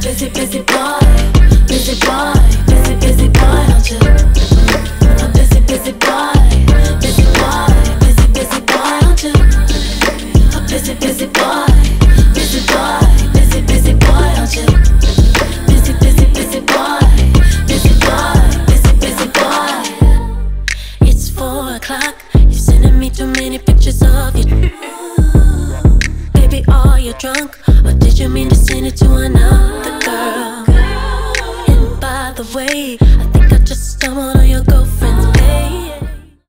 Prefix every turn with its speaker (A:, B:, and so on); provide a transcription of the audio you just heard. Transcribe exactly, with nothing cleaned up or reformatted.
A: Busy, busy boy, busy boy, busy, busy boy, don't you? A busy, busy boy, busy boy, busy, busy boy, don't you? A busy, busy boy, busy boy, busy, busy boy, don't you? Busy, busy, busy boy, busy boy, busy, busy boy. It's four o'clock. You're sending me too many pictures of you. Baby, are you drunk? Or did you mean to send it to another girl? And by the way, I think I just stumbled on your girlfriend's page.